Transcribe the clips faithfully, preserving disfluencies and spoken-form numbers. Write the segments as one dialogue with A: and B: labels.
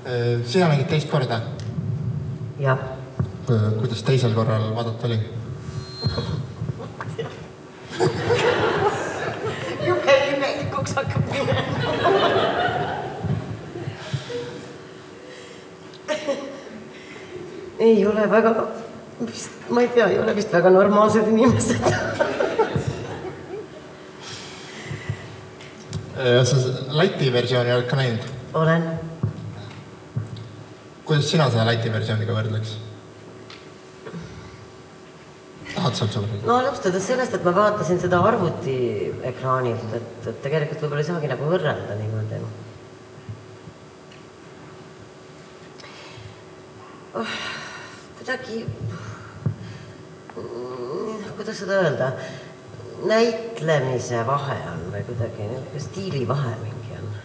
A: Sina nägid teist korda?
B: Jah.
A: Kuidas teisel korral vaadata oli?
B: Jube imelikuks hakkab minema. Ei ole väga, vist, ma ei tea, ei ole vist väga normaalsed inimesed.
A: Sa Läti versiooni oled ka näinud?
B: Olen.
A: Kuidas sina seda Läti versiooniga võrdleks? Tahad sealt sõbrali?
B: No alustades sellest, et ma vaatasin seda arvuti ekraanilt, et, et tegelikult võib-olla ei saagi nagu võrrelda niimoodi. Oh, kuidagi, kuidas seda öelda, näitlemise vahe on või kuidagi stiili vahe mingi on.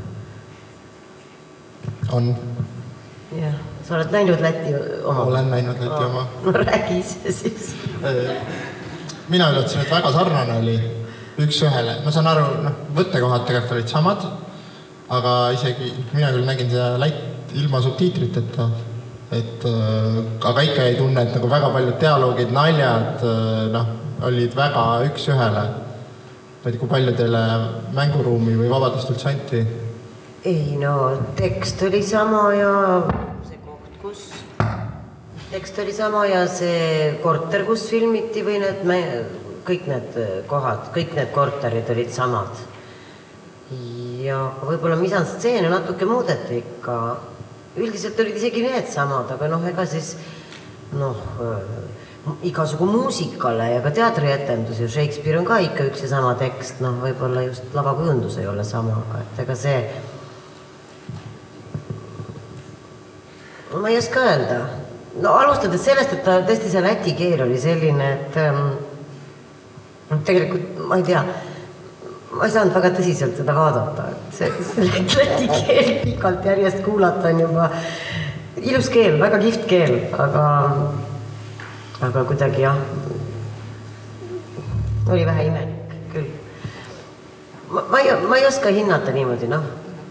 A: On.
B: Jah, sa oled näinud Läti oma?
A: Olen näinud Läti oma.
B: No räägi see siis.
A: Mina üldsin, et väga sarnane oli üks ühele. Ma saan aru, noh, võttekohad tegelikult olid samad, aga isegi mina küll nägin seda Läti ilma subtiitriteta. Et, aga ikka ei tunne, et nagu väga paljud dialoogid, naljad noh, olid väga üks ühele. Ma ei tea, kui palju teile mänguruumi või vabadust üldse anti?
B: Ei no, tekst oli sama ja see koht, kus tekst oli sama ja see korter, kus filmiti või need me... kõik need kohad, kõik need korterid olid samad. Ja võib-olla misanstseen natuke muudeti ikka. Üldiselt olid isegi need samad, aga noh, ega siis noh, igasugu muusikale ja ka teatrietendus ja Shakespeare on ka ikka üks ja sama tekst, noh, võib-olla just lavakujundus ei ole sama, aga et ega see ma ei oska öelda. No alustades sellest, et ta tõesti see läti keel oli selline, et ähm, tegelikult, ma ei tea, ma ei saanud väga tõsiselt seda vaadata, et see, see läti keel pikalt järjest kuulata on juba ilus keel, väga kihvt keel, aga, aga kuidagi jah, oli vähe imelik küll. Ma, ma, ei, ma ei oska hinnata niimoodi, noh.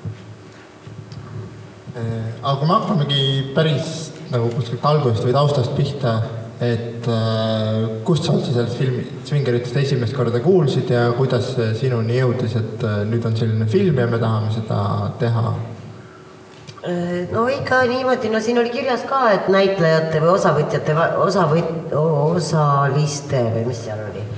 A: Aga kui me hakkamegi päris nagu kuskilt algusest või taustast pihta, et äh, kust sa üldse sellest filmi Svingeritest esimest korda kuulsid ja kuidas sinuni jõudis, et äh, nüüd on selline film ja me tahame seda teha?
B: No ikka niimoodi, no siin oli kirjas ka, et näitlejate või osavõtjate, osavõt, osaliste või mis seal oli.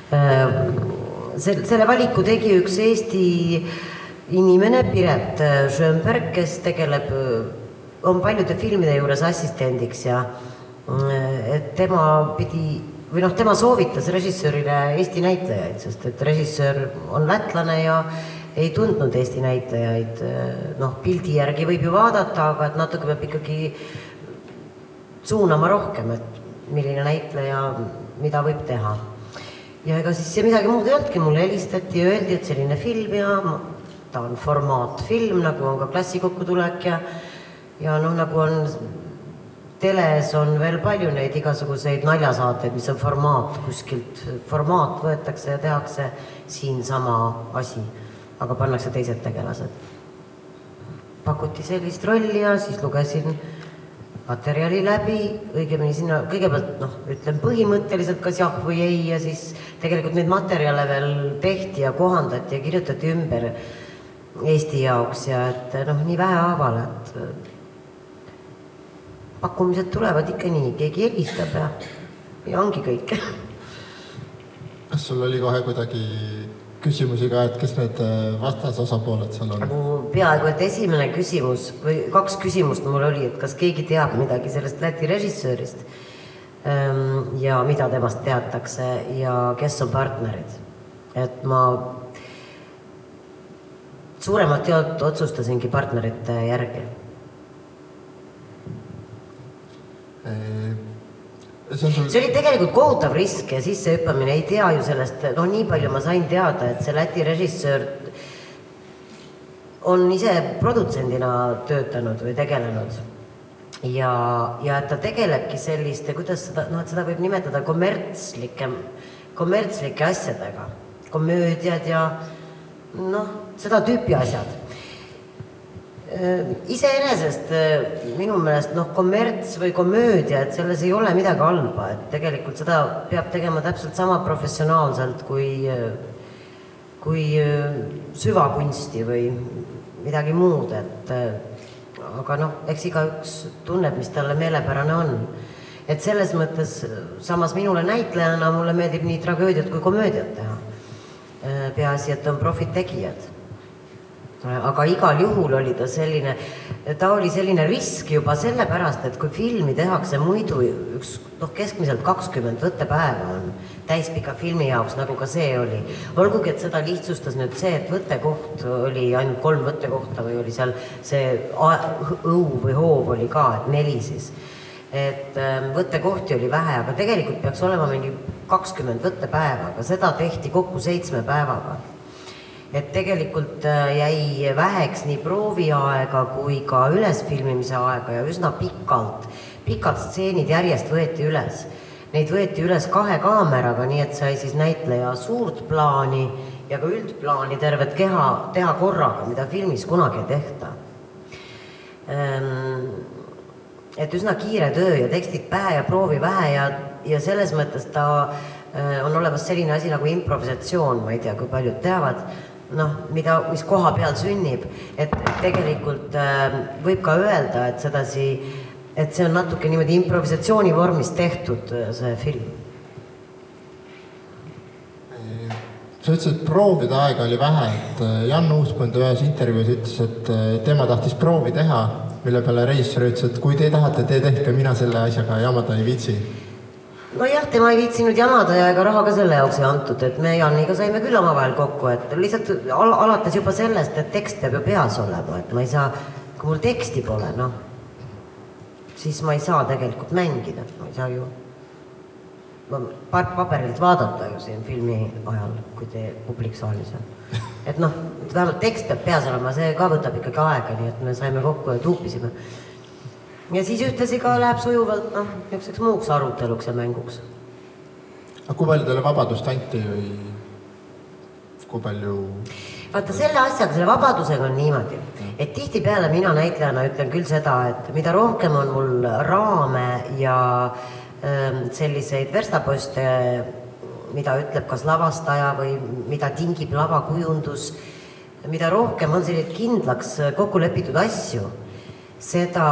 B: Selle valiku tegi üks Eesti inimene, Piret Schönberg, kes tegeleb, on paljude filmide juures assistendiks ja et tema pidi, või noh, tema soovitas režissöörile Eesti näitlejaid, sest et režissöör on lätlane ja ei tundnud Eesti näitlejaid. Noh, pildi järgi võib ju vaadata, aga et natuke peab ikkagi suunama rohkem, et milline näitleja, mida võib teha. Ja ega siis see midagi muud ei olnudki, mulle helistati ja öeldi, et selline film ja ta on formaatfilm, nagu on ka klassikokkutulek ja, ja noh, nagu on teles on veel palju neid igasuguseid naljasaateid, mis on formaat kuskilt. Formaat võetakse ja tehakse siin sama asi, aga pannakse teised tegelased. Pakuti sellist rolli ja siis lugesin materjali läbi, õigemini sinna kõigepealt, noh, ütlen põhimõtteliselt kas jah või ei ja siis tegelikult neid materjale veel tehti ja kohandati ja kirjutati ümber Eesti jaoks ja et noh, nii vähe haaval, et pakkumised tulevad ikka nii, keegi helistab ja, ja ongi kõik.
A: Kas sul oli kohe kuidagi küsimusi ka, et kes need vastasosapooled seal on?
B: Peaaegu, et esimene küsimus või kaks küsimust mul oli, et kas keegi teab midagi sellest Läti režissöörist ja mida temast teatakse ja kes on partnerid. Et ma suuremalt jaolt otsustasingi partnerite järgi. See, sul... see oli tegelikult kohutav risk ja sisse hüppamine, ei tea ju sellest, no nii palju ma sain teada, et see Läti režissöör on ise produtsendina töötanud või tegelenud ja, ja et ta tegelebki selliste, kuidas seda, no, et seda võib nimetada kommertslike, kommertslike asjadega, komöödiad ja noh, seda tüüpi asjad. Iseenesest minu meelest noh, kommerts või komöödia, et selles ei ole midagi halba, et tegelikult seda peab tegema täpselt sama professionaalselt kui, kui süvakunsti või midagi muud, et aga noh, eks igaüks tunneb, mis talle meelepärane on. Et selles mõttes, samas minule näitlejana mulle meeldib nii tragöödiat kui komöödiat teha. Peaasi, et on profid tegijad. Aga igal juhul oli ta selline, ta oli selline risk juba sellepärast, et kui filmi tehakse muidu üks noh, keskmiselt kakskümmend võttepäeva on täispika filmi jaoks, nagu ka see oli. Olgugi, et seda lihtsustas nüüd see, et võttekoht oli ainult kolm võttekohta või oli seal see õu või hoov oli ka, et neli siis. Et võttekohti oli vähe, aga tegelikult peaks olema mingi kakskümmend võttepäeva, aga seda tehti kokku seitsme päevaga. Et tegelikult jäi väheks nii prooviaega kui ka ülesfilmimise aega ja üsna pikalt, pikalt stseenid järjest võeti üles. Neid võeti üles kahe kaameraga, nii et sai siis näitleja suurt plaani ja ka üldplaani tervet keha teha korraga, mida filmis kunagi ei tehta. Et üsna kiire töö ja tekstid pähe ja proovi vähe ja, ja selles mõttes ta on olemas selline asi nagu improvisatsioon, ma ei tea, kui paljud teavad, noh, mida, mis koha peal sünnib, et tegelikult äh, võib ka öelda, et sedasi, et see on natuke niimoodi improvisatsiooni vormis tehtud see film.
A: Sa ütlesid, et proovide aega oli vähe, et Jan Uuspõnd ühes intervjuus ütles, et tema tahtis proovi teha, mille peale režissöör ütles, et kui te tahate, te tehke, mina selle asjaga jamada ei viitsi.
B: No jah, tema ei viitsinud jamada ja ega raha ka selle jaoks ei antud, et me Janiga saime küll omavahel kokku, et lihtsalt al alates juba sellest, et tekst peab ju peas olema, et ma ei saa, kui mul teksti pole, noh, siis ma ei saa tegelikult mängida, ma ei saa ju paberilt vaadata ju siin filmi ajal, kui te publiksaalis on. Et noh, vähemalt tekst peab peas olema, see ka võtab ikkagi aega, nii et me saime kokku ja tuupisime. Ja siis ühtlasi ka läheb sujuvalt, noh, niiseks muuks aruteluks ja mänguks.
A: Aga kui palju teile vabadust anti või kui palju...
B: Vaata, selle asjaga, selle vabadusega on niimoodi, et tihti peale mina näitlejana ütlen küll seda, et mida rohkem on mul raame ja ähm, selliseid verstaposte, mida ütleb kas lavastaja või mida tingib lavakujundus, mida rohkem on sellised kindlaks kokku lepitud asju, seda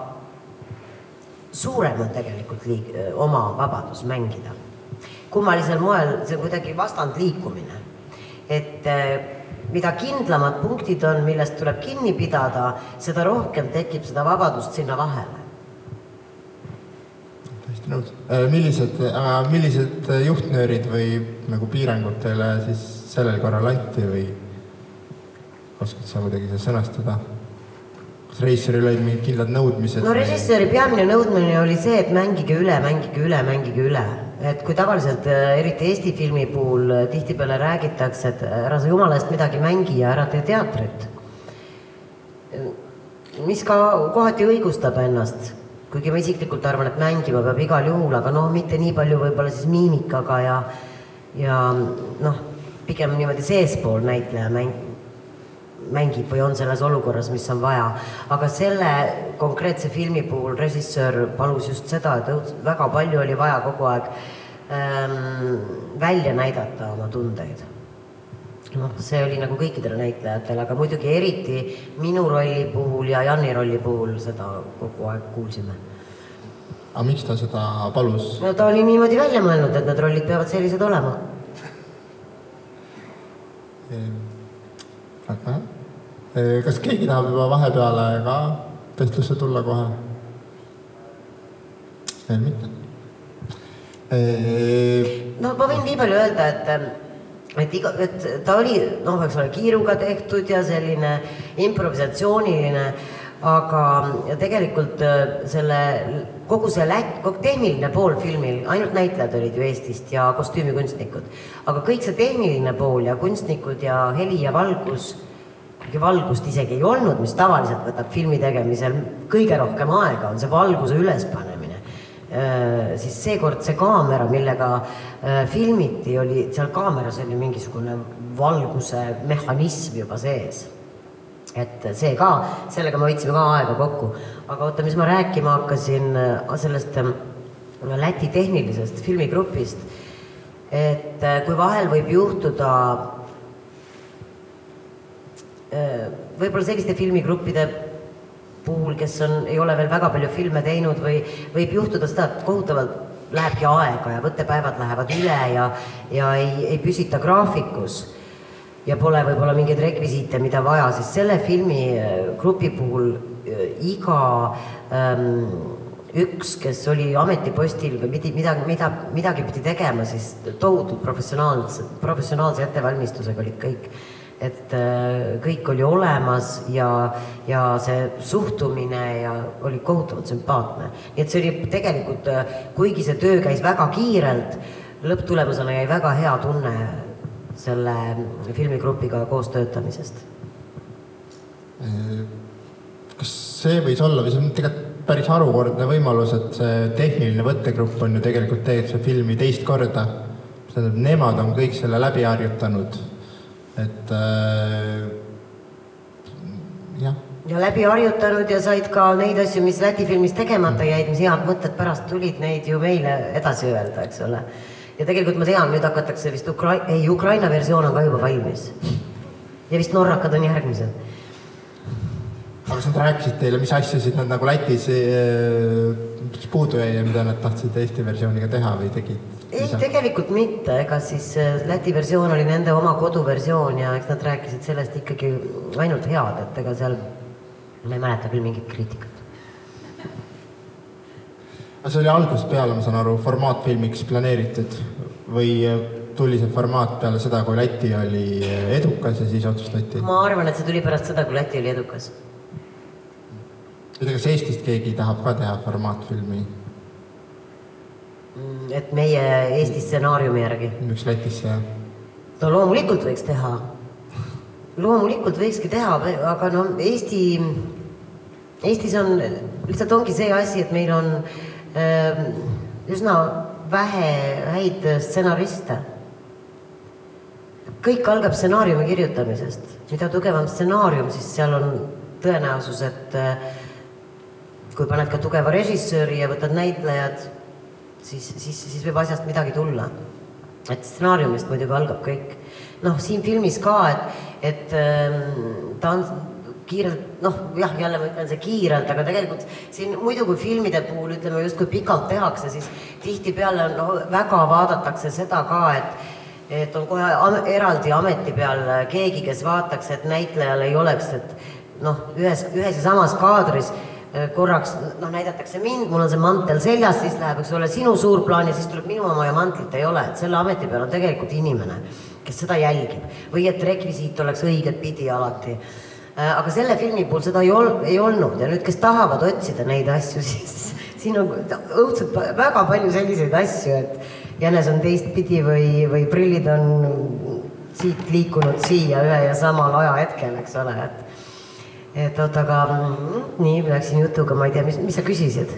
B: suurem on tegelikult liik, oma vabadus mängida. Kummalisel moel see on kuidagi vastand liikumine. Et mida kindlamad punktid on, millest tuleb kinni pidada, seda rohkem tekib seda vabadust sinna vahele.
A: Hästi nõus. Millised, millised juhtnöörid või nagu piirangud teile siis sellel korral anti või oskad sa kuidagi seda sõnastada? Kas režissööril olid mingid kindlad nõudmised?
B: No režissööri peamine nõudmine oli see, et mängige üle, mängige üle, mängige üle. Et kui tavaliselt, eriti Eesti filmi puhul, tihtipeale räägitakse, et ära sa jumala eest midagi mängi ja ära tee teatrit. Mis ka kohati õigustab ennast. Kuigi ma isiklikult arvan, et mängima peab igal juhul, aga noh, mitte nii palju võib-olla siis miimikaga ja, ja noh, pigem niimoodi seespool näitleja mäng, mängib või on selles olukorras, mis on vaja. Aga selle konkreetse filmi puhul režissöör palus just seda, et väga palju oli vaja kogu aeg ähm, välja näidata oma tundeid. No, see oli nagu kõikidele näitlejatel, aga muidugi eriti minu rolli puhul ja Janni rolli puhul seda kogu aeg kuulsime.
A: Aga miks ta seda palus?
B: No ta oli niimoodi välja mõelnud, et need rollid peavad sellised olema.
A: Väga hea. Kas keegi tahab juba vahepeale ka vestlusse tulla kohe? Veel mitte.
B: No ma võin nii palju öelda, et, et, iga, et ta oli noh, eks ole, kiiruga tehtud ja selline improvisatsiooniline, aga tegelikult selle, kogu see läk, kogu tehniline pool filmil, ainult näitlejad olid ju Eestist ja kostüümikunstnikud, aga kõik see tehniline pool ja kunstnikud ja heli ja valgus, valgust isegi ei olnud, mis tavaliselt võtab filmi tegemisel kõige rohkem aega, on see valguse ülespanemine. Siis seekord see kaamera, millega filmiti, oli, seal kaameras oli mingisugune valguse mehhanism juba sees. et see ka, sellega me võitsime ka aega kokku. Aga oota, mis ma rääkima hakkasin sellest Läti tehnilisest filmigrupist, et kui vahel võib juhtuda võib-olla selliste filmigruppide puhul, kes on, ei ole veel väga palju filme teinud või võib juhtuda seda, et kohutavalt lähebki aega ja võttepäevad lähevad üle ja, ja ei, ei püsita graafikus ja pole võib-olla mingeid rekvisiite, mida vaja, siis selle filmigrupi puhul iga ähm, üks, kes oli ametipostil või pidi, midagi, mida, midagi pidi tegema, siis tohutult professionaalse, professionaalse ettevalmistusega olid kõik. Et kõik oli olemas ja, ja see suhtumine ja oli kohutavalt sümpaatne. Nii et see oli tegelikult, kuigi see töö käis väga kiirelt, lõpptulemusena jäi väga hea tunne selle filmigrupiga koos töötamisest.
A: Kas see võis olla, või see on tegelikult päris harukordne võimalus, et see tehniline võttegrupp on ju tegelikult teed see filmi teist korda. Nemad on kõik selle läbi harjutanud. Et äh, jah.
B: Ja läbi harjutanud ja said ka neid asju, mis Läti filmis tegemata jäid, mis head mõtted pärast tulid, neid ju meile edasi öelda, eks ole. Ja tegelikult ma tean, nüüd hakatakse vist Ukra- ei, Ukraina versioon on ka juba valmis. Ja vist norrakad on järgmised.
A: Aga kas nad rääkisid teile, mis asjasid nad nagu Lätis äh, puudu jäi ja mida nad tahtsid Eesti versiooniga teha või tegid?
B: Ei, tegelikult mitte, ega siis Läti versioon oli nende oma koduversioon ja eks nad rääkisid sellest ikkagi ainult head, et ega seal ma ei mäleta küll mingit kriitikat.
A: See oli algusest peale, ma saan aru, formaatfilmiks planeeritud või tuli see formaat peale seda, kui Läti oli edukas ja siis otsustati?
B: Ma arvan, et see tuli pärast seda, kui Läti oli edukas.
A: Kas Eestist keegi tahab ka teha formaatfilmi?
B: Et meie Eesti stsenaariumi järgi.
A: Üks Lätisse, jah?
B: No loomulikult võiks teha. Loomulikult võikski teha, aga no Eesti, Eestis on, lihtsalt ongi see asi, et meil on äh, üsna vähe häid stsenariste. Kõik algab stsenaariumi kirjutamisest. Mida tugevam stsenaarium, siis seal on tõenäosus, et äh, kui paned ka tugeva režissööri ja võtad näitlejad, Siis, siis, siis võib asjast midagi tulla. Et stsenaariumist muidugi algab kõik. Noh, siin filmis ka, et, et ähm, ta on kiirelt, noh, jah, jälle ma ütlen see kiirelt, aga tegelikult siin muidu kui filmide puhul, ütleme just kui pikalt tehakse, siis tihti peale no, väga vaadatakse seda ka, et, et on kohe am- eraldi ameti peal keegi, kes vaataks, et näitlejal ei oleks, et noh, ühes, ühes ja samas kaadris korraks no, näidatakse mind, mul on see mantel seljas, siis läheb üks ole sinu suur plaan ja siis tuleb minu oma ja mantlit ei ole, et selle ameti peal on tegelikult inimene, kes seda jälgib või et rekvisiit oleks õiget pidi alati. Aga selle filmi puhul seda ei, ol, ei olnud ja nüüd, kes tahavad otsida neid asju, siis siin on õudselt väga palju selliseid asju, et jänes on teistpidi või, või prillid on siit liikunud siia ühe ja samal ajahetkel, eks ole, et Et oot, aga nii, läksin jutuga, ma ei tea, mis, mis sa küsisid?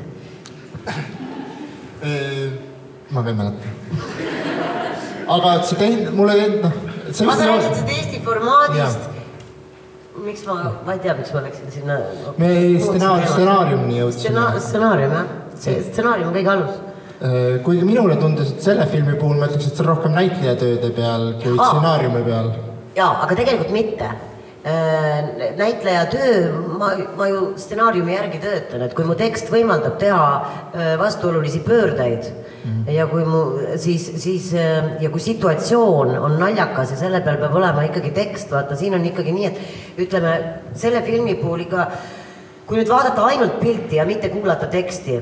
A: Ma veel mäleta. Aga see käin, mulle no, see
B: ma sa räägid seda Eesti formaadist.
A: Ja.
B: Miks ma, ma ei tea, miks ma läksin sinna...
A: Me stsenaariumni jõudsime.
B: Stsenaarium, jah. See stsenaarium on kõige alus.
A: Kuigi minule tundus, et selle filmi puhul ma ütleks, et see on rohkem näitlejatööde peal kui ah. stsenaariumi peal.
B: Jaa, aga tegelikult mitte. Näitleja töö, ma, ma ju stsenaariumi järgi töötan, et kui mu tekst võimaldab teha vastuolulisi pöördeid mm-hmm. ja kui mu siis, siis ja kui situatsioon on naljakas ja selle peal peab olema ikkagi tekst, vaata siin on ikkagi nii, et ütleme selle filmi puhul ikka, kui nüüd vaadata ainult pilti ja mitte kuulata teksti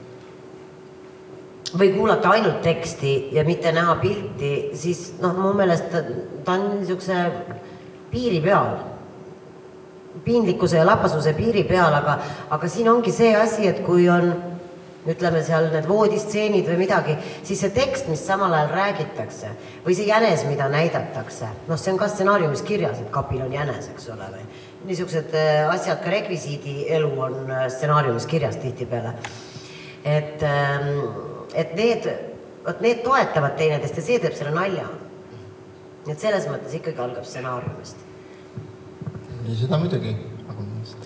B: või kuulata ainult teksti ja mitte näha pilti, siis noh, mu meelest ta, ta on niisuguse piiri peal. Piinlikkuse ja lapasuse piiri peal, aga, aga siin ongi see asi, et kui on, ütleme seal need voodistseenid või midagi, siis see tekst, mis samal ajal räägitakse, või see jänes, mida näidatakse, noh, see on ka stsenaariumis kirjas, et kapil on jänes, eks ole, või niisugused asjad, ka rekvisiidi elu on stsenaariumis kirjas tihtipeale. Et, et need, need toetavad teinedest ja see teeb selle nalja. Et selles mõttes ikkagi algab stsenaariumist.
A: ei, seda muidugi, aga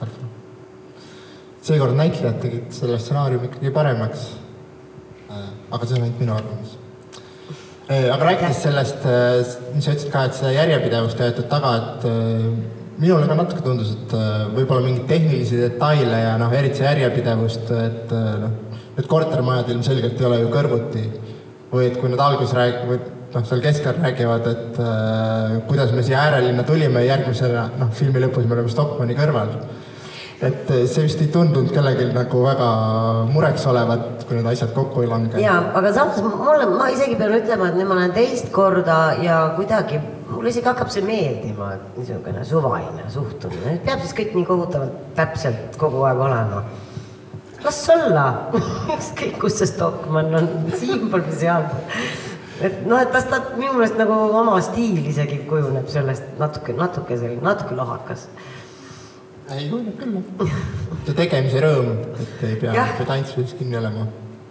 A: seekord näitlejad tegid selle stsenaariumi ikkagi paremaks. Aga see on ainult minu arvamus. Aga rääkides sellest, mis sa ütlesid ka, et seda järjepidevust jäetud taga, et minule ka natuke tundus, et võib-olla mingid tehnilisi detaile ja noh, eriti see järjepidevust, et noh, et kortermajad ilmselgelt ei ole ju kõrvuti või et kui nad algus räägivad, noh, seal keskel räägivad, et äh, kuidas me siia äärelinna tulime ja järgmisena, noh, filmi lõpus me oleme Stockmanni kõrval. Et see vist ei tundunud kellelgi nagu väga mureks olevat, kui need asjad kokku ei lange.
B: Jaa, aga samas mulle, ma isegi pean ütlema, et nüüd ma olen teist korda ja kuidagi, mulle isegi hakkab see meeldima, niisugune suvaline suhtumine. Peab siis kõik nii kohutavalt täpselt kogu aeg olema. Las olla, ükskõik kus see Stockmann on, siinpool või sealpool. Et noh, et tas ta minu meelest nagu oma stiil isegi kujuneb sellest natuke, natuke selline, natuke lohakas.
A: Ei kujuneb küll. See tegemise rõõm, et ei pea, pea tantsvis kinni olema.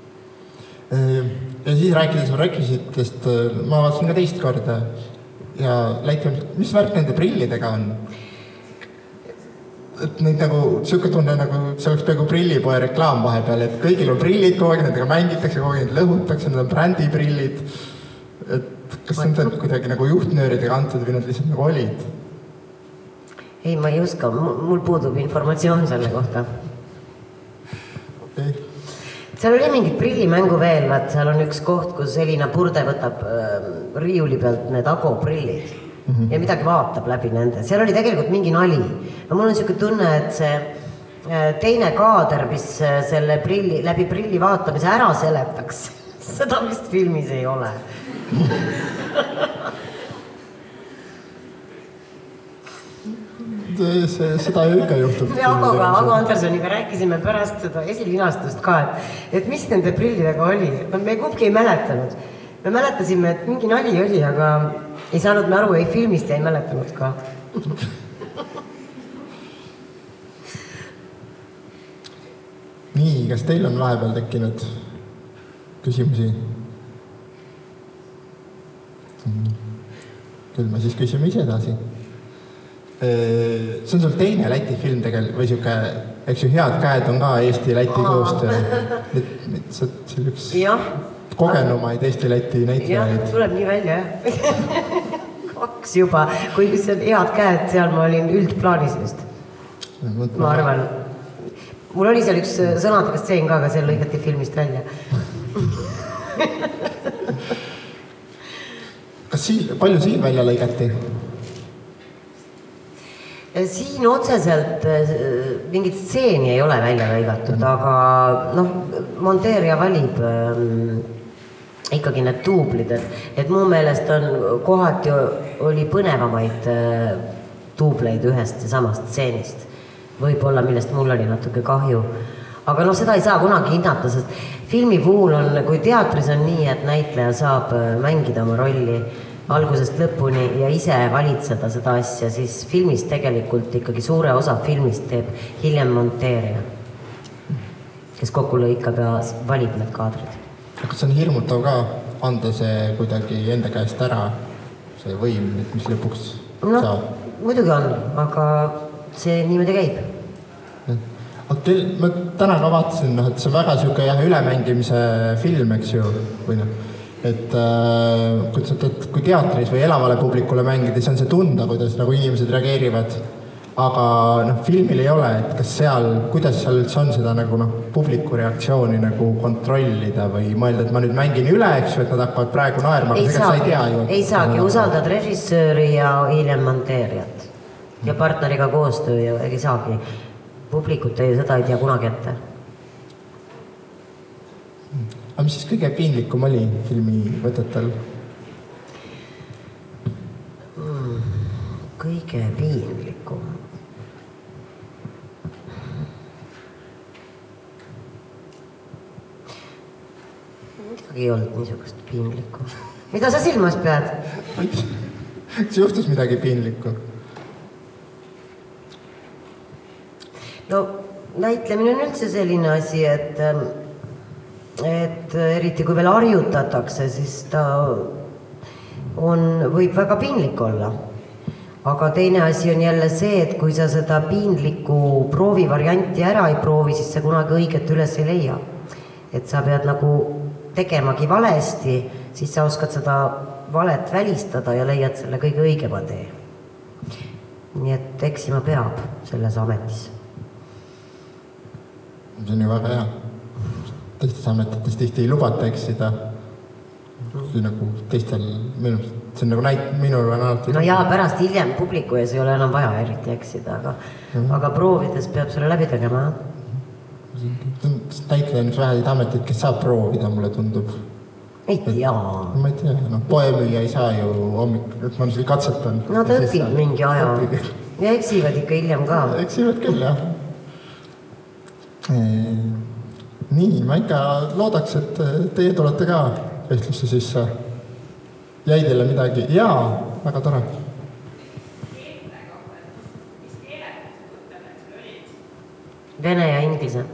A: Ja siis rääkides on rekvisitest, ma vaatasin ka teist korda ja läitan, mis värk nende prillidega on? Et neid nagu, siuke tunne nagu, see oleks peaaegu prillipoe reklaam vahepeal, et kõigil on prillid kogu aeg, nendega mängitakse kogu aeg, neid lõhutakse, need on brändiprillid. Et kas need on kuidagi nagu juhtnööridega antud või nad lihtsalt nagu olid?
B: Ei, ma ei uska, mul puudub informatsioon selle kohta.
A: Okay.
B: Seal oli mingid prillimängu veel, vaat seal on üks koht, kus Elina Purde võtab äh, riiuli pealt need Ago prillid. Mm-hmm. Ja midagi vaatab läbi nende. Seal oli tegelikult mingi nali. No mul on siuke tunne, et see teine kaader, mis selle prilli, läbi prilli vaatamise ära seletaks, seda vist filmis ei ole.
A: see, seda ju ikka juhtub.
B: Me Agoga, Ago Andersoniga rääkisime pärast seda esilinastust ka, et, et mis nende prillidega oli. Me kumbki ei mäletanud. Me mäletasime, et mingi nali oli, aga ei saanud me aru ei filmist ja ei mäletanud ka.
A: Nii, kas teil on vahepeal tekkinud küsimusi? Küll me siis küsime ise edasi. See on sul teine Läti film tegelikult, või siuke, eks ju, Head käed on ka Eesti-Läti koostöö. See on üks kogenumaid Eesti-Läti näitlejaid.
B: Jah, tuleb nii välja, jah. Kaks juba, kui see on Head käed, seal ma olin üldplaanis vist. Ma arvan. Mul oli seal üks sõnadega stseen ka, aga see lõigati filmist välja.
A: Kas siin, palju siin välja lõigati?
B: Siin otseselt mingit stseeni ei ole välja lõigatud, aga noh, monteerija valib ähm, ikkagi need tuublid, et, et mu meelest on kohati oli põnevamaid äh, tuubleid ühest ja samast stseenist. Võib-olla, millest mul oli natuke kahju. Aga noh, seda ei saa kunagi hinnata, sest filmi puhul on, kui teatris on nii, et näitleja saab mängida oma rolli algusest lõpuni ja ise valitseda seda asja, siis filmis tegelikult ikkagi suure osa filmist teeb hiljem monteerija, kes kokku lõikab ja valib need kaadrid.
A: Kas on hirmutav ka anda see kuidagi enda käest ära, see võim, mis lõpuks
B: no,
A: saab?
B: Muidugi on, aga see niimoodi käib.
A: Okay, ma täna ka vaatasin, noh, et see on väga siuke jah, ülemängimise film, eks ju, või noh, et, äh, kui, et kui teatris või elavale publikule mängida, siis on see tunda, kuidas nagu inimesed reageerivad, aga noh, filmil ei ole, et kas seal, kuidas seal üldse on seda nagu noh, publiku reaktsiooni nagu kontrollida või mõelda, et ma nüüd mängin üle, eks ju, et nad hakkavad praegu naerma, aga seda sa ei tea ju.
B: Ei saagi, usaldad režissööri ja hiljem monteerijat. Ja partneriga koostöö ja ei saagi. Publikut ei, seda ei tea kunagi ette.
A: Aga mis siis kõige piinlikum oli filmi võtetel?
B: Mm, kõige piinlikum? Midagi ei olnud niisugust piinlikku. Mida sa silmas pead?
A: Kas juhtus midagi piinlikku?
B: No, näitlemine on üldse selline asi, et, et eriti kui veel harjutatakse, siis ta on, võib väga piinlik olla. aga teine asi on jälle see, et kui sa seda piinlikku proovivarianti ära ei proovi, siis sa kunagi õiget üles ei leia. Et sa pead nagu tegemagi valesti, siis sa oskad seda valet välistada ja leiad selle kõige õigema tee. Nii et eksima peab selles ametis.
A: See on ju väga hea. Teistes ametites tihti ei lubata eksida. See on nagu teistel, see on nagu näit, minul on alati...
B: No jaa, pärast hiljem publiku ees ei ole enam vaja eriti eksida, aga, mm. aga proovides peab selle läbi tegema.
A: Näitleja on üks väheseid ametid, kes saab proovida, mulle tundub.
B: Ei tea.
A: Ma ei tea, no poemüüja ei saa ju hommik, et ma selle katsetan.
B: No ta õpib mingi aja. Ja eksivad ikka hiljem ka.
A: Eksivad küll, jah. Nii, ma ikka loodaks, et teie tulete ka vestlusse sisse. Jäi teile midagi? Jaa, väga tore.
B: Vene ja inglise.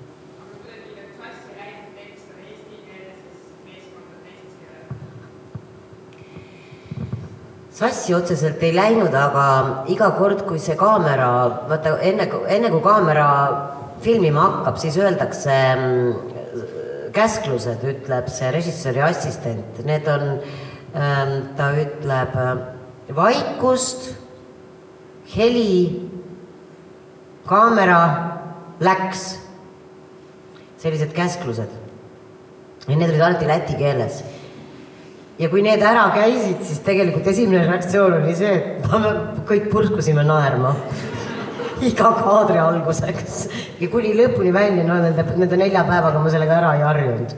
B: Sassi otseselt ei läinud, aga iga kord, kui see kaamera, vaata, enne, enne kui kaamera filmima hakkab, siis öeldakse käsklused, ütleb see režissööri assistent. Need on, ta ütleb vaikust, heli, kaamera, läks. Sellised käsklused. Ja need olid alati läti keeles. Ja kui need ära käisid, siis tegelikult esimene reaktsioon oli see, et me kõik purskusime naerma. Iga kaadri alguseks. Ja kuni lõpuni välja, no nende, nende nelja päevaga ma sellega ära ei harjunud.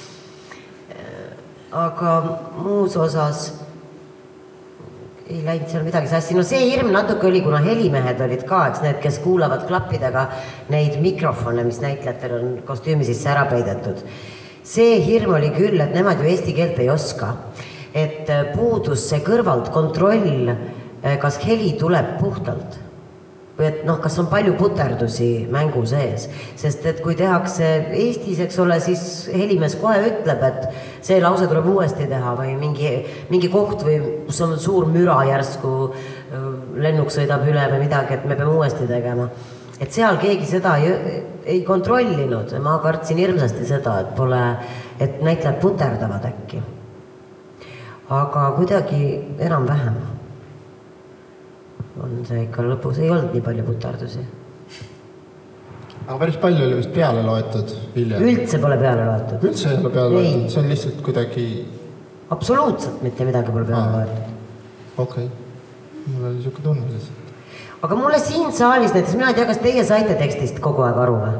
B: Aga muus osas ei läinud seal midagi sassi. No see hirm natuke oli, kuna helimehed olid ka, eks need, kes kuulavad klappidega neid mikrofone, mis näitlejatel on kostüümi sisse ära peidetud. See hirm oli küll, et nemad ju eesti keelt ei oska. Et puudus see kõrvalt kontroll, kas heli tuleb puhtalt. Või et noh, kas on palju puterdusi mängu sees. Sest et kui tehakse Eestis, eks ole, siis helimees kohe ütleb, et see lause tuleb uuesti teha või mingi, mingi koht või kus on suur müra järsku, lennuk sõidab üle või midagi, et me peame uuesti tegema. Et seal keegi seda ei, ei kontrollinud. Ma kartsin hirmsasti seda, et pole, et näitlejad puterdavad äkki. Aga kuidagi enam vähem. On see ikka lõpus, ei olnud nii palju puterdusi.
A: Aga päris palju oli vist peale loetud hiljem?
B: Üldse pole peale loetud.
A: Üldse ei ole peale ei. loetud, see on lihtsalt kuidagi...
B: Absoluutselt mitte midagi pole peale Aa. loetud.
A: Okei, okay. Mul oli siuke tunne lihtsalt.
B: Aga mulle siin saalis näiteks, mina ei tea, kas teie saite tekstist kogu aeg aru või?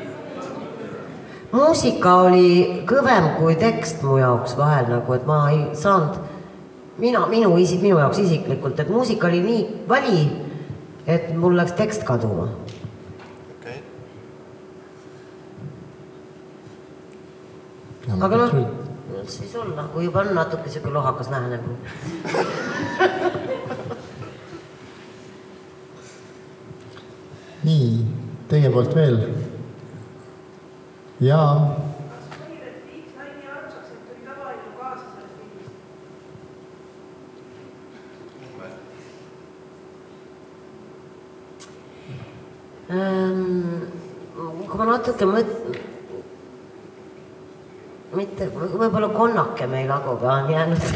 B: Muusika oli kõvem kui tekst mu jaoks vahel, nagu, et ma ei saanud, mina, minu, isik, minu jaoks isiklikult, et muusika oli nii vali, et mul läks tekst kaduma. Okay. Aga noh, siis olla, kui juba on natuke siuke lohakas läheneb.
A: Nii, teie poolt veel. Jaa.
C: Kas võid, et Liiv sai nii armsaks, et tuli tavaline kaasa sellest filmist?
B: Ähm, kui ma natuke mõt... mitte, võib-olla konnake meil aguga on jäänud.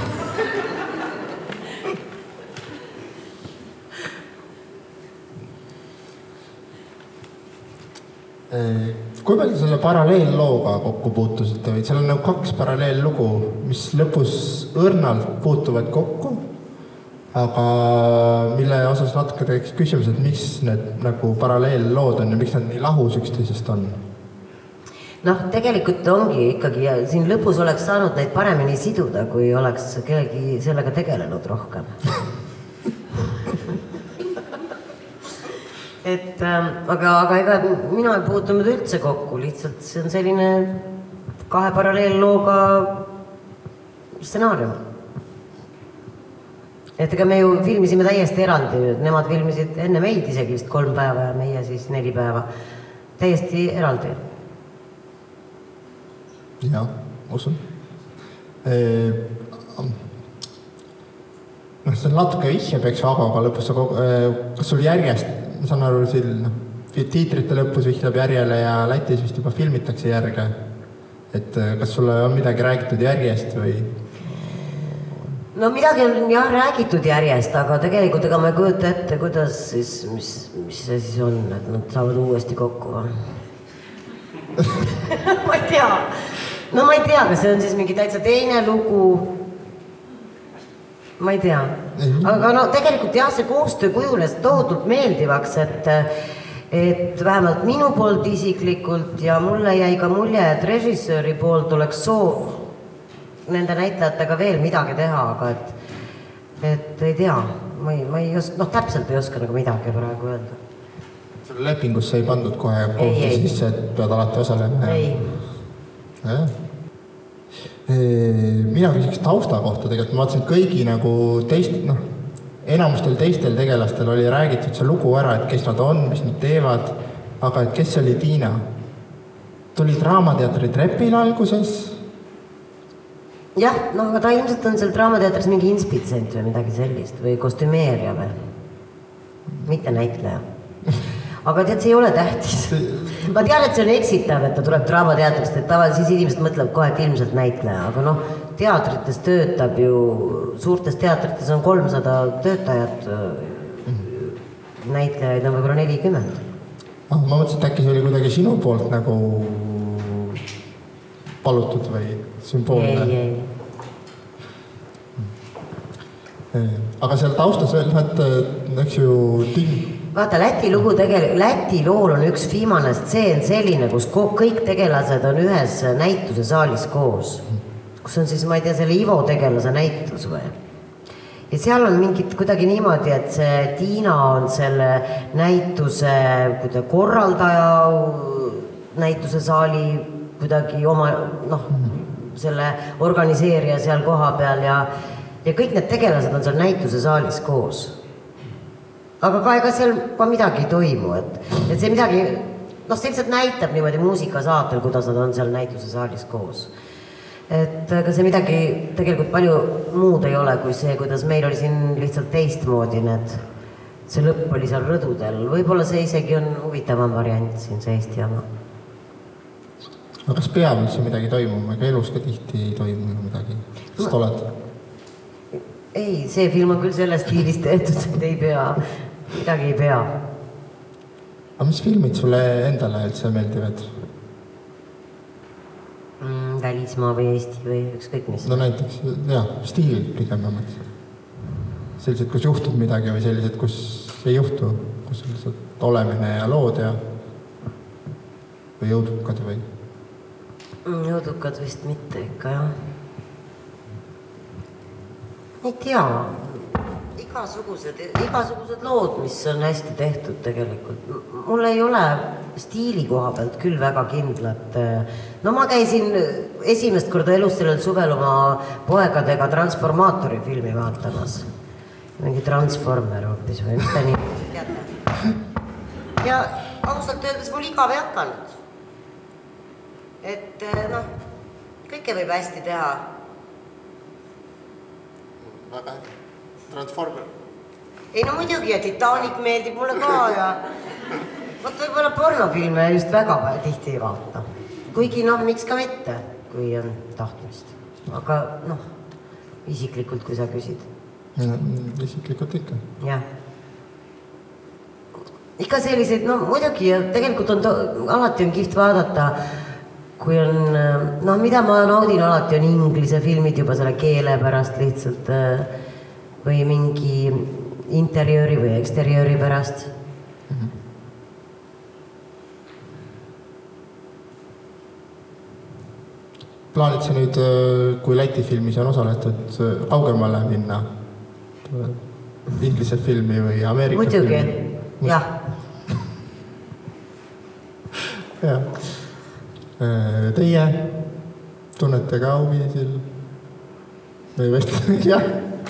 A: Kui palju selle paralleellooga kokku puutusite või? Seal on nagu kaks paralleellugu, mis lõpus õrnalt puutuvad kokku, aga mille osas natuke teeks küsimus, et miks need nagu paralleellood on ja miks nad nii lahus üksteisest on?
B: Noh, tegelikult ongi ikkagi, siin lõpus oleks saanud neid paremini siduda, kui oleks kellegi sellega tegelenud rohkem. Et, aga, aga ega mina ei puutunud üldse kokku, lihtsalt see on selline kahe paralleellooga stsenaarium. Et ega me ju filmisime täiesti eraldi, nemad filmisid enne meid isegi vist kolm päeva ja meie siis neli päeva. Täiesti eraldi.
A: Jah, usun. E, noh, see on natuke vihjab, eks aga, aga lõpus sa kogu, kas sul järjest, ma saan aru, siin noh, tiitrite lõpus vihjab järjele ja Lätis vist juba filmitakse järge. Et kas sulle on midagi räägitud järjest või?
B: No midagi on jah räägitud järjest, aga tegelikult ega ma ei kujuta ette, kuidas siis, mis, mis see siis on, et nad saavad uuesti kokku. ma ei tea. No ma ei tea, kas see on siis mingi täitsa teine lugu. Ma ei tea. Aga no tegelikult jah, see koostöö kujunes tohutult meeldivaks, et, et vähemalt minu poolt isiklikult ja mulle jäi ka mulje, et režissööri poolt oleks soov nende näitlejatega veel midagi teha, aga et, et ei tea, ma ei, ma ei oska, noh täpselt ei oska nagu midagi praegu öelda.
A: Sulle lepingusse ei pandud kohe kohti sisse, et pead alati osalema?
B: Ei.
A: Ja. Mina küsiks tausta kohta tegelikult, ma vaatasin kõigi nagu teist, noh, enamustel teistel tegelastel oli räägitud see lugu ära, et kes nad on, mis nad teevad, aga et kes oli Tiina? Tuli Draamateatri trepil alguses?
B: Jah, no aga ta ilmselt on seal Draamateatris mingi inspitsent või midagi sellist või kostümeerija või, mitte näitleja. Aga tead, see ei ole tähtis. Ma tean, et see on eksitav, et ta tuleb Draamateatrist, et tavaliselt siis inimesed mõtlevad kohe, et ilmselt näitleja, aga noh, teatrites töötab ju, suurtes teatrites on kolmsada töötajat, näitlejaid on võib-olla nelikümmend.
A: Ah, ma mõtlesin, et äkki see oli kuidagi sinu poolt nagu palutud või sümboolne?
B: Ei, ei.
A: Aga seal taustas veel, et eks ju ting...
B: Vaata, Läti lugu tegelikult, Läti lool on üks viimane stseen selline, kus kõik tegelased on ühes näituse saalis koos. Kus on siis, ma ei tea, selle Ivo tegelase näitus või? Ja seal on mingid kuidagi niimoodi, et see Tiina on selle näituse korraldaja, näituse saali kuidagi oma, noh, selle organiseerija seal koha peal ja, ja kõik need tegelased on seal näituse saalis koos. Aga ka ega seal ka midagi ei toimu, et, et see midagi, noh, see lihtsalt näitab niimoodi muusikasaatel, kuidas nad on seal näituse saalis koos. Et ega see midagi tegelikult palju muud ei ole, kui see, kuidas meil oli siin lihtsalt teistmoodi need, see lõpp oli seal rõdudel. Võib-olla see isegi on huvitavam variant siin, see Eesti jama.
A: Aga kas peab üldse midagi toimuma? Ega elus ka tihti ei toimu midagi? Sest oled?
B: Ei, see film on küll selles stiilis tehtud, et ei pea, midagi ei pea.
A: Aga mis filmid sulle endale üldse meeldivad?
B: Mm, välismaa või Eesti või ükskõik mis.
A: No näiteks, jah, stiil pigem ma mõtlesin. Sellised, kus juhtub midagi või sellised, kus ei juhtu, kus lihtsalt olemine ja lood ja või jõudukad või?
B: Jõudukad vist mitte ikka, jah. Ei tea, igasugused, igasugused lood, mis on hästi tehtud tegelikult. Mul ei ole stiili koha pealt küll väga kindlat. No ma käisin esimest korda elus sellel suvel oma poegadega Transformaatori filmi vaatamas. Mingi Transformer hoopis või mis ta nii teate. Ja ausalt öeldes mul igav ei hakanud. Et noh, kõike võib hästi teha.
A: Väga Transformer.
B: Ei no muidugi ja Titanic meeldib mulle ka ja võt võib-olla pornofilme just väga tihti ei vaata. Kuigi noh, miks ka mitte, kui on tahtmist. Aga noh, isiklikult, kui sa küsid.
A: Isiklikult ikka.
B: Jah. Ikka selliseid, no muidugi ja tegelikult on to, alati on kihvt vaadata, kui on, noh, mida ma naudin alati on inglise filmid juba selle keele pärast lihtsalt või mingi interjööri või eksteriööri pärast. Mm-hmm.
A: Plaanid sa nüüd, kui Läti filmis on osaletud, kaugemale minna? Inglise filmi või Ameerika
B: muidugi,
A: filmi?
B: Muidugi, jah.
A: jah. Teie tunnete ka huvi seal või vestleda, jah?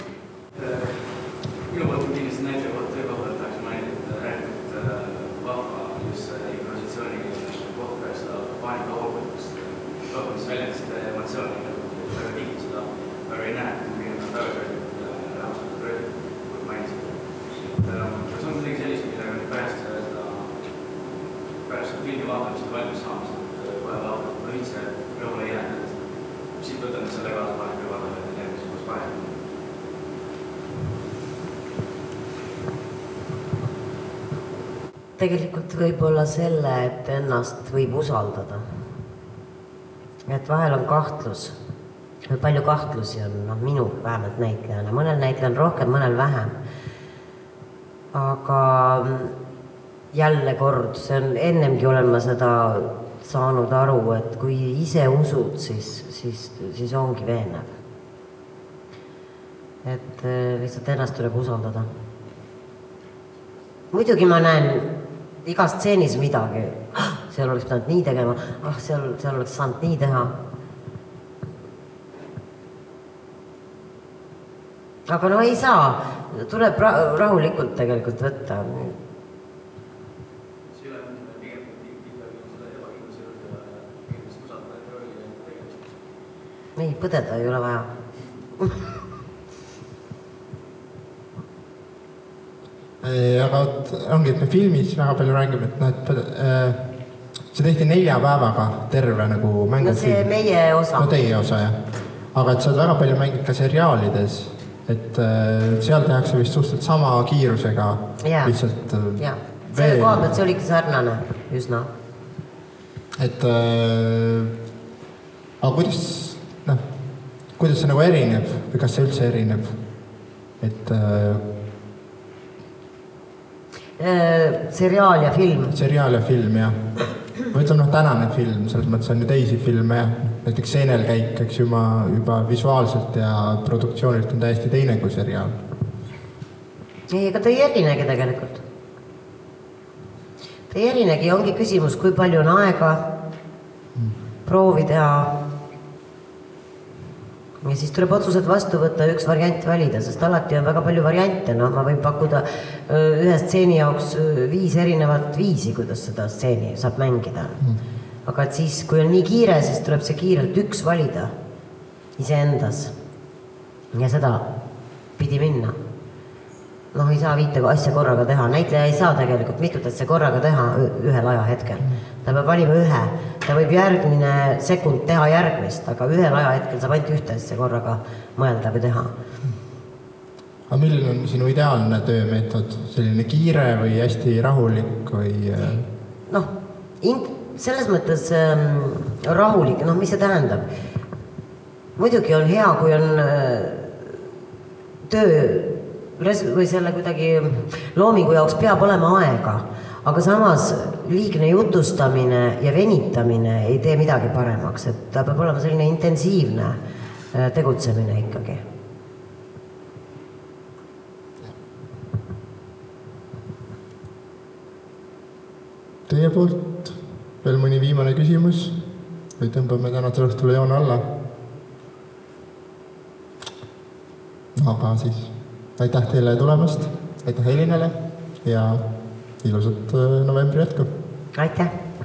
D: Minu poolt kindlasti näite poolt võib-olla tahaks mainida räägitud vahva just improvisatsiooni kohta ja seda paanika hoolgutust. Vahva, mis väljendasid emotsiooni, väga tihti seda väga ei näe, kui on tagasi räägitud rahvuslikult filmi vaatamist valmis saamist, et kohe vaatad, no üldse rõhule ei jäänud. Siit võtan selle kaasa panen kõrvale, et teeme siis koos parem.
B: Tegelikult võib olla selle, et ennast võib usaldada. Et vahel on kahtlus. Palju kahtlusi on, no, minu vähemalt näitlejana. Mõnel näitlejal rohkem, mõnel vähem. Aga jälle kord, see on ennemgi olen ma seda saanud aru, et kui ise usud, siis, siis, siis ongi veenev. Et lihtsalt ennast tuleb usaldada. Muidugi ma näen igas stseenis midagi. Seal oleks pidanud nii tegema, ah, seal, seal oleks saanud nii teha. Aga no ei saa, tuleb rahulikult tegelikult võtta. Ei, põdeda ei ole vaja.
A: Aga ongi, et me filmis väga palju räägime, et noh, et see tehti nelja päevaga terve nagu mängud.
B: No see meie osa.
A: No teie osa, jah. Aga et sa väga palju mängid ka seriaalides, et seal tehakse vist suhteliselt sama kiirusega.
B: Jaa,
A: lihtsalt
B: jaa. Selle koha pealt see oligi sarnane, üsna.
A: Et aga kuidas, noh, kuidas see nagu erineb või kas see üldse erineb? Et
B: seriaal ja film.
A: Seriaal ja film, jah. Või ütleme, noh, tänane film, selles mõttes on ju teisi filme, jah. Näiteks Seenelkäik, eks juba, juba visuaalselt ja produktsioonilt on täiesti teine kui seriaal.
B: Ei, ega ta ei erinegi tegelikult. Ta ei erinegi, ongi küsimus, kui palju on aega proovi teha. Ja siis tuleb otsused vastu võtta üks variant valida, sest alati on väga palju variante. No, ma võin pakkuda ühe stseeni jaoks viis erinevat viisi, kuidas seda stseeni saab mängida. Aga et siis, kui on nii kiire, siis tuleb see kiirelt üks valida iseendas. Ja seda pidi minna. Noh, ei saa viite asja korraga teha. Näitleja ei saa tegelikult mitut asja korraga teha ühel ajahetkel. Ta peab valima ühe. Ta võib järgmine sekund teha järgmist, aga ühel ajahetkel saab ainult ühte asja korraga mõelda või teha.
A: Aga milline on sinu ideaalne töömeetod? Selline kiire või hästi rahulik või...
B: Noh, selles mõttes rahulik, noh, mis see tähendab? Muidugi on hea, kui on töö või selle kuidagi loomingu jaoks peab olema aega, aga samas liigne jutustamine ja venitamine ei tee midagi paremaks, et ta peab olema selline intensiivne tegutsemine ikkagi.
A: Teie poolt veel mõni viimane küsimus või tõmbame tänasel õhtule joone alla? Aga siis aitäh teile tulemast, aitäh Elinale ja ilusat novembri jätku.
B: Aitäh!